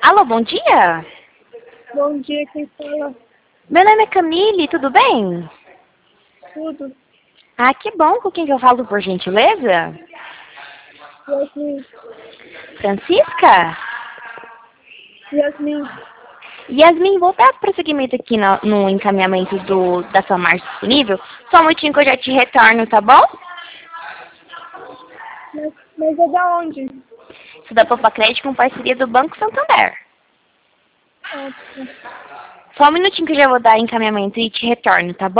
Alô, bom dia. Bom dia, quem fala? Meu nome é Camille, tudo bem? Tudo. Ah, que bom. Com quem que eu falo, por gentileza? Yasmin. Francisca? Yasmin. Yasmin, vou dar prosseguimento aqui no encaminhamento da sua marcha disponível. Só um minutinho que eu já te retorno, tá bom? Mas é da onde? Isso da Poupa Crédito com parceria do Banco Santander. Ah, tá. Só um minutinho que eu já vou dar encaminhamento e te retorno, tá bom?